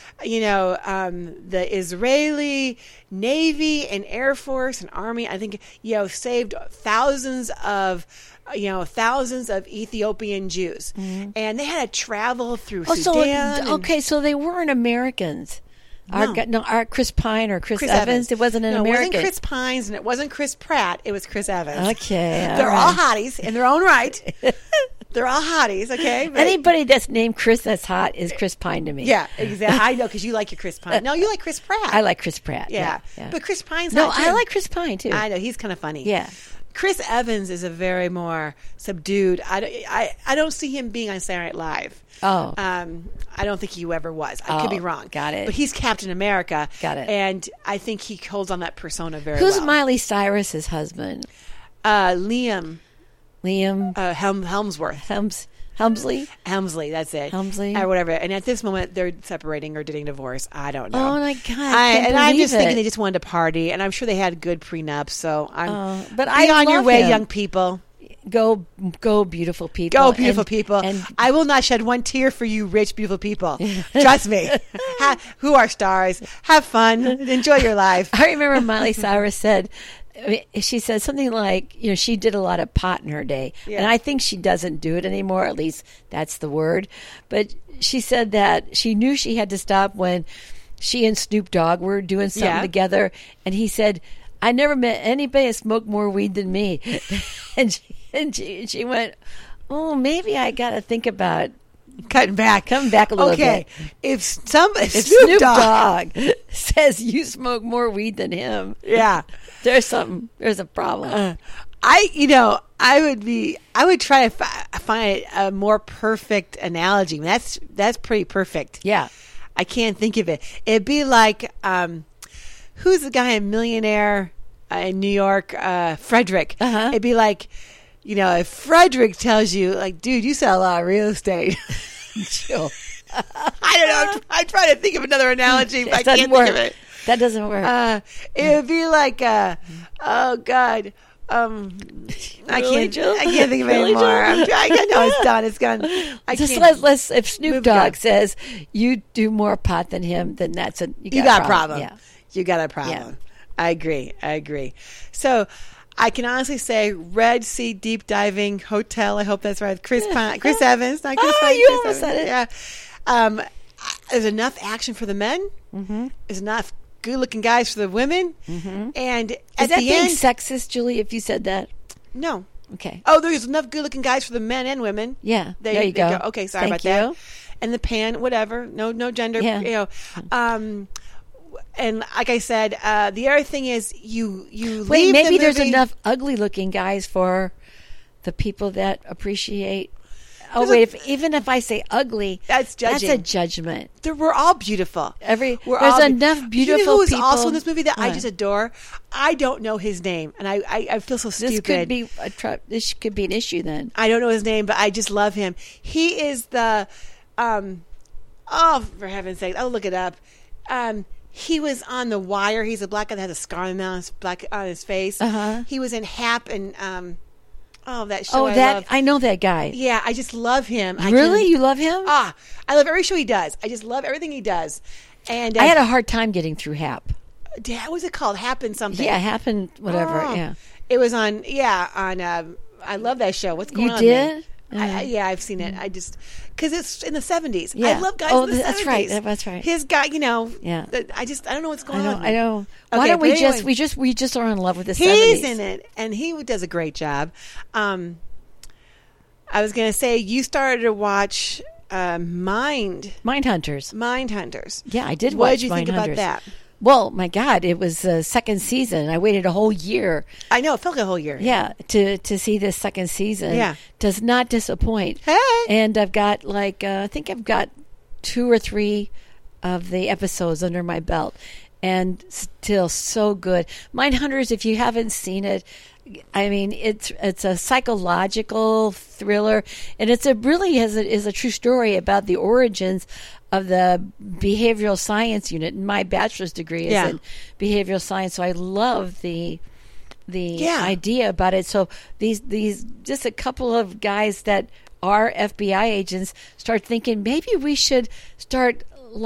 the Israeli Navy and Air Force and Army, I think, saved thousands of Ethiopian Jews. And they had to travel through Sudan. So they weren't Americans. No. Our Chris Pine or Chris Evans. It wasn't an American. It wasn't Chris Pines and it wasn't Chris Pratt. It was Chris Evans. Okay. They're all hotties in their own right. They're all hotties, okay? But anybody that's named Chris that's hot is Chris Pine to me. Yeah, exactly. I know, because you like your Chris Pine. No, you like Chris Pratt. I like Chris Pratt. Yeah. But Chris Pine's No, hot too. I like Chris Pine, too. I know, he's kind of funny. Yeah. Chris Evans is a very more subdued. I don't see him being on Saturday Night Live. Oh. I don't think he ever was. I could be wrong. Got it. But he's Captain America. Got it. And I think he holds on that persona very well. Who's Miley Cyrus's husband? Liam. Helmsley? Helmsley, that's it. Helmsley? Or whatever. And at this moment, they're separating or getting divorced. I don't know. Oh, my God. I'm just thinking they just wanted to party. And I'm sure they had good prenups. So but be on your way, him. young people. Go, beautiful people. Go, beautiful people. And I will not shed one tear for you, rich, beautiful people. Trust me. Who are stars? Have fun. Enjoy your life. I remember Miley Cyrus said, she said something like, she did a lot of pot in her day. Yeah. And I think she doesn't do it anymore. At least that's the word. But she said that she knew she had to stop when she and Snoop Dogg were doing something together. And he said, I never met anybody that smoked more weed than me. and she went, oh, maybe I got to think about coming back a little bit. If Snoop Dogg says you smoke more weed than him, there's a problem. I would try to find a more perfect analogy. That's pretty perfect. Yeah. I can't think of it. It'd be like, who's the guy, a millionaire in New York, Frederick. It'd be like, if Frederick tells you, like, dude, you sell a lot of real estate. Chill. I don't know. I try to think of another analogy, but I can't think of it. That doesn't work. It would be like, oh God, I can't think of it anymore. No, it's done. It's gone. Let's. If Snoop Dogg says you do more pot than him, then you got a problem. Yeah. You got a problem. Yeah. I agree. So I can honestly say Red Sea deep diving hotel. I hope that's right. Chris Evans, not Chris Pine. You almost said it. Yeah. There's enough action for the men. Mm-hmm. There's enough good-looking guys for the women, and Is at that the being end, sexist, Julie, if you said that? no. Okay. Oh, there's enough good-looking guys for the men and women. Yeah. There you go. Okay, sorry Thank about you. that. And the pan, whatever. No gender. Yeah. You know. And like I said, the other thing is you Wait, leave maybe the there's movie- enough ugly-looking guys for the people that appreciate. Oh, There's wait, even if I say ugly, That's judging. That's a judgment. We're all beautiful. There's all enough beautiful You know who is people. also in this movie that I What? just adore? I don't know his name, and I feel so This stupid. could be this could be an issue then. I don't know his name, but I just love him. He is the, for heaven's sake, I'll look it up. He was on The Wire. He's a black guy that has a scar on his face. He was in Hap and that show. I love. I know that guy. Yeah, I just love him. Really, you love him? I love every show he does. I just love everything he does. And I had a hard time getting through Hap. what was it called? Happened something. Yeah, happened. Whatever. Oh. Yeah. It was on. I love that show. What's going You on? did? Yeah, I've seen it. I just because it's in the 70s. Yeah. I love guys Oh, in the 70s. that's right. That's right. His guy, Yeah. I don't know what's going on. I know. Why Okay, don't we but just anyway. we just are in love with the 70s? He's in it, and he does a great job. I was going to say you started to watch Mindhunters. Mindhunters. Yeah, I did What watch did you think about Mindhunters. that? Well, my God, it was the second season. I waited a whole year. I know it felt like a whole year. Yeah, to see this second season. Yeah. Does not disappoint. Hey. And I've got I think I've got 2 or 3 of the episodes under my belt, and still so good. Mindhunters, if you haven't seen it, I mean, it's a psychological thriller, and is a true story about the origins of the behavioral science unit. My bachelor's degree is in behavioral science, so I love the idea about it. So these just a couple of guys that are FBI agents start thinking maybe we should start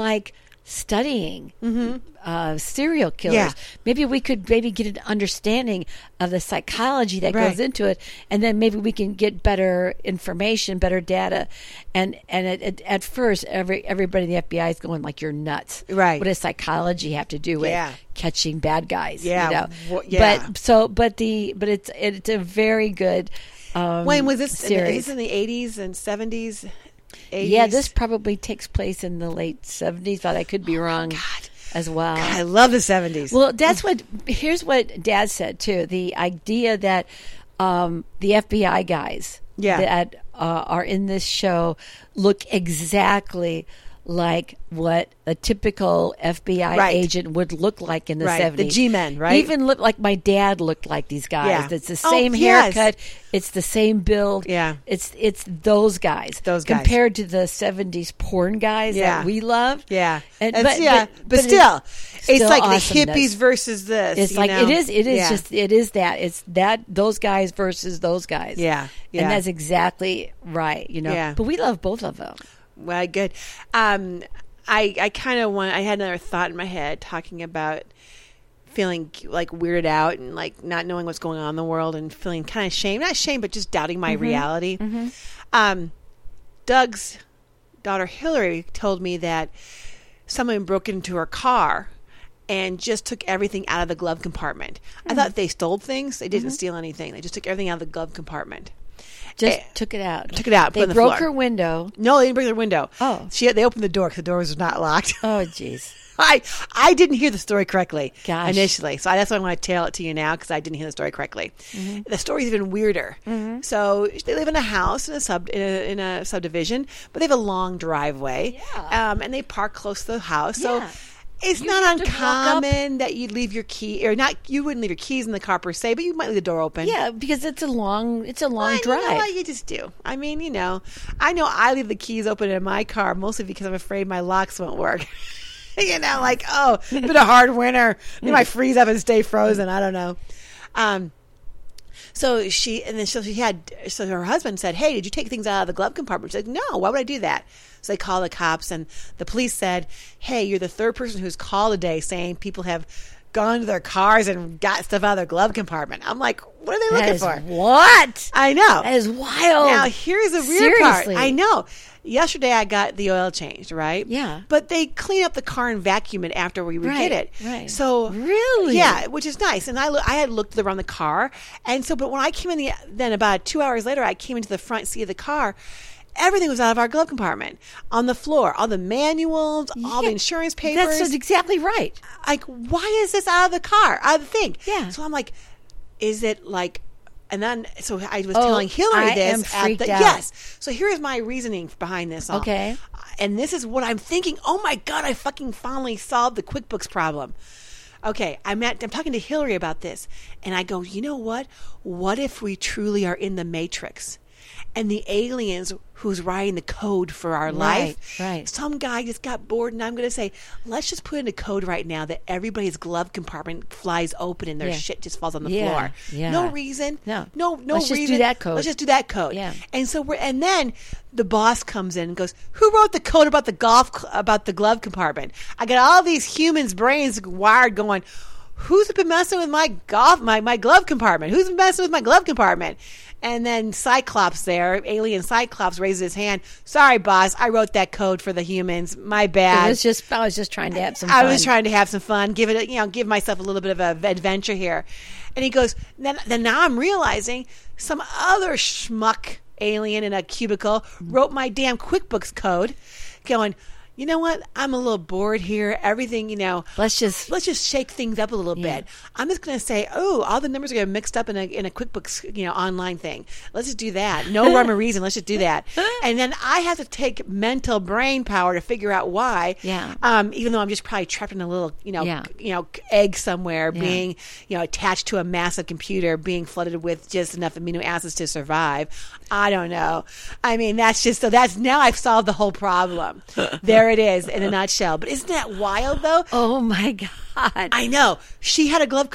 studying serial killers. Yeah. Maybe we could get an understanding of the psychology that Right. goes into it, and then maybe we can get better information, better data. And at first, everybody in the FBI is going you're nuts. Right. What does psychology have to do with catching bad guys? Yeah. You know? Yeah. But it's a very good. When was this? series? Is this in the 80s and 70s? 80s? Yeah, this probably takes place in the late 70s, but I could be wrong as well. God, I love the 70s. Well, here's what Dad said too. The idea that the FBI guys that are in this show look exactly like what a typical FBI agent would look like in the 70s. The G-men, right? Even look like my dad looked like these guys. Yeah. It's the same haircut. It's the same build. Yeah. It's those guys. Those guys. Compared to the 70s porn guys that we love. Yeah. And, but still, it's like awesomeness. the hippies versus this. It's you know? it is that. It's that those guys versus those guys. Yeah. Yeah. And that's exactly right, Yeah. But we love both of them. Well, good. I kind of I had another thought in my head talking about feeling weirded out and not knowing what's going on in the world and feeling kind of shame, not shame, but just doubting my reality. Doug's daughter Hillary told me that someone broke into her car and just took everything out of the glove compartment. I thought they stole things. They didn't steal anything. They just took everything out of the glove compartment. Just took it out. Took it out. They put it on the broke floor. her window. No, they didn't break their window. Oh. They opened the door because the door was not locked. Oh, jeez. I didn't hear the story correctly initially, so that's why I want to tell it to you now because I didn't hear the story correctly. The story's even weirder. So they live in a house in a subdivision, but they have a long driveway, and they park close to the house. So it's not uncommon that you'd leave your key or not. You wouldn't leave your keys in the car per se, but you might leave the door open. Yeah, because it's a long drive. You know what you just do. I mean, I know I leave the keys open in my car mostly because I'm afraid my locks won't work. It's been a hard winter. They might freeze up and stay frozen. I don't know. So her husband said, "Hey, did you take things out of the glove compartment?" She's like, "No, why would I do that?" So they call the cops, and the police said, "Hey, you're the third person who's called today saying people have gone to their cars and got stuff out of their glove compartment. I'm like, what are they looking for? What? I know. That is wild. Now, here's the weird part. I know. Yesterday, I got the oil changed, right? Yeah. But they clean up the car and vacuum it after we get it. Right. So really, yeah, which is nice. And I had looked around the car, and so but when I came in then about 2 hours later, I came into the front seat of the car. Everything was out of our glove compartment on the floor. All the manuals, all the insurance papers. That's exactly right. Like, why is this out of the car? Out of the thing? Yeah. So I'm like, is it like? And then, so I was telling Hillary I am this freaked out. Yes. So here's my reasoning behind this all. Okay. And this is what I'm thinking. Oh my God, I fucking finally solved the QuickBooks problem. Okay, I'm talking to Hillary about this, and I go, you know what? What if we truly are in the Matrix? And the aliens who's writing the code for our life, right. Some guy just got bored, and I'm going to say, let's just put in a code right now that everybody's glove compartment flies open and their shit just falls on the floor. Yeah. No reason. No Let's reason. Just do that code. Let's just do that code. Yeah. And so and then the boss comes in and goes, who wrote the code about the glove compartment? I got all these humans' brains wired going, who's been messing with my glove compartment? Who's been messing with my glove compartment? And then Cyclops there, alien Cyclops, raises his hand. Sorry, boss, I wrote that code for the humans. My bad. I was just trying to have some fun. I was trying to have some fun. Give myself a little bit of an adventure here. And he goes, then now I'm realizing some other schmuck alien in a cubicle wrote my damn QuickBooks code, going, you know what? I'm a little bored here. Everything, let's just shake things up a little bit. I'm just going to say, all the numbers are going to be mixed up in a QuickBooks, online thing. Let's just do that. No rhyme or reason. Let's just do that. And then I have to take mental brain power to figure out why. Yeah. Even though I'm just probably trapped in a little, egg somewhere, being, attached to a massive computer, being flooded with just enough amino acids to survive. I don't know. I mean, that's now I've solved the whole problem. There it is in a nutshell. But isn't that wild, though? Oh my God! I know. She had a glove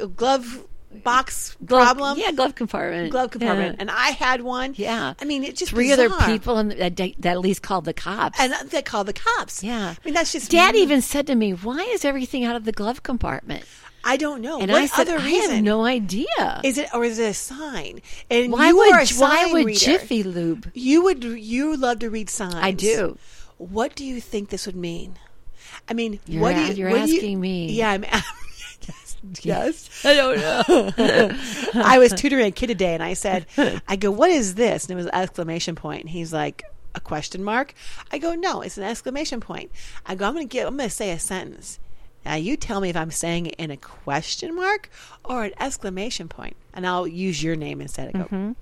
box problem. Yeah, glove compartment. Yeah. And I had one. Yeah. I mean, it's just three bizarre. other people that at least called the cops. And they called the cops. Yeah. I mean, that's just. Dad even said to me, "Why is everything out of the glove compartment?" I don't know. And what I said, other reason? I have no idea. Is it a sign? And why would reader. Jiffy Lube? You love to read signs. I do. What do you think this would mean? I mean, you're asking me. Yeah, I'm. Yes. I don't know. I was tutoring a kid today, and I said, what is this? And it was an exclamation point. And he's like, a question mark? I go, no, it's an exclamation point. I go, I'm going to say a sentence. Now, you tell me if I'm saying it in a question mark or an exclamation point, and I'll use your name instead. I go,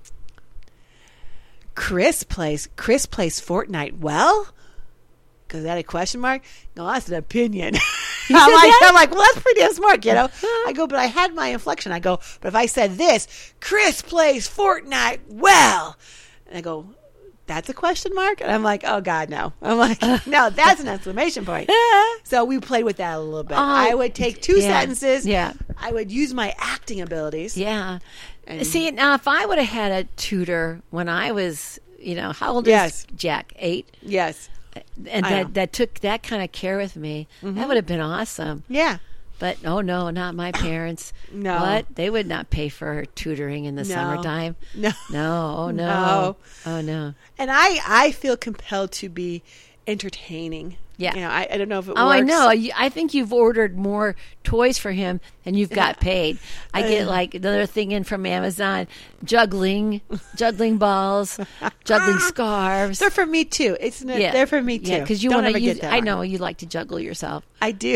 Chris plays Fortnite well? Is that a question mark? No, that's an opinion. I'm like, well, that's pretty damn smart, kiddo. I go, but I had my inflection. I go, but if I said this, Chris plays Fortnite well. And I go, that's a question mark? And I'm like, oh, God, no. I'm like, no, that's an exclamation point. So we played with that a little bit. I would take two sentences. Yeah. I would use my acting abilities. Yeah. See, now, if I would have had a tutor when I was, how old is Jack? 8? Yes. And that took that kind of care with me. That would have been awesome. Yeah. But oh no, not my parents. No. What? They would not pay for tutoring in the summertime. No. No. Oh no. Oh no. And I feel compelled to be entertaining. Yeah. I don't know if it works. Oh, I know. I think you've ordered more toys for him than you've got paid. I get like another thing in from Amazon, juggling balls, juggling scarves. They're for me too. They're for me too. Yeah, because you want to use. I know you like to juggle yourself. I do.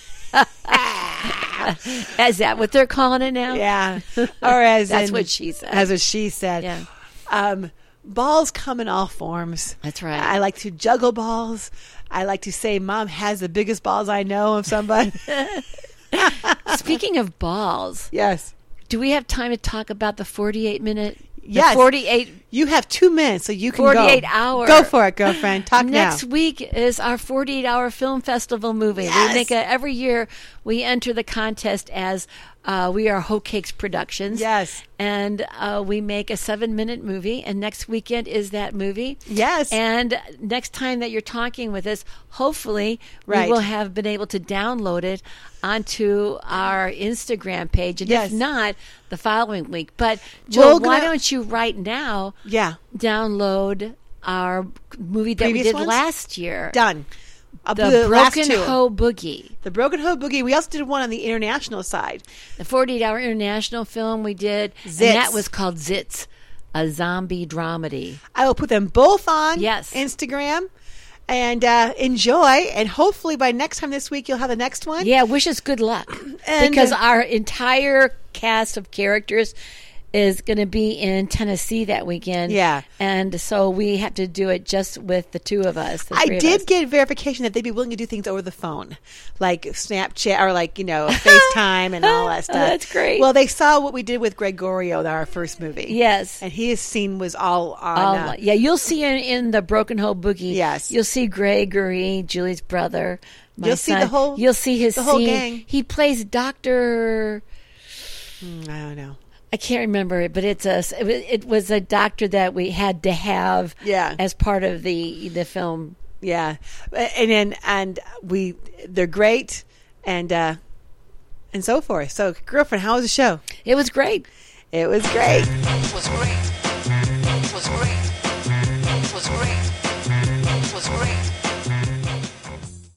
Is that what they're calling it now? Yeah. Or that's what she said. That's what she said. Yeah. Balls come in all forms. That's right. I like to juggle balls. I like to say, Mom has the biggest balls I know of somebody. Speaking of balls. Yes. Do we have time to talk about the 48-minute? Yes. 48. You have 2 minutes, so you can 48 go. hour. Go for it, girlfriend. Talk Next now. week is our 48-hour film festival movie. Yes. Every year we enter the contest as We are Hoe Cakes Productions. Yes. And we make a 7-minute movie, and next weekend is that movie. Yes. And next time that you're talking with us, hopefully Right. we will have been able to download it onto our Instagram page. And Yes. if not, the following week. But Joel, We're why gonna- don't you right now Yeah. download our movie that Previous we did ones? last year? Done. I'll do The last Broken two. Hoe Boogie. The Broken Hoe Boogie. We also did one on the international side. The 48-hour international film we did, Zits. and that was called Zits, a zombie dramedy. I will put them both on Yes. Instagram and enjoy. And hopefully by next time this week, you'll have the next one. Yeah, wish us good luck. And, because our entire cast of characters is going to be in Tennessee that weekend. Yeah. And so we have to do it just with the two of us. the I three of did us. get verification that they'd be willing to do things over the phone, like Snapchat or like, FaceTime and all that stuff. That's great. Well, they saw what we did with Gregorio, our first movie. Yes. And his scene was all on. Yeah, you'll see in the Broken Hoe Boogie. Yes. You'll see Gregory, Julie's brother. My You'll see son. the whole- You'll see his the whole scene. gang. He plays Doctor. I don't know. I can't remember it, but it was a doctor that we had to have Yeah. as part of the film. Yeah. They're great and so forth. So, girlfriend, how was the show? It was great. It was great. It was great.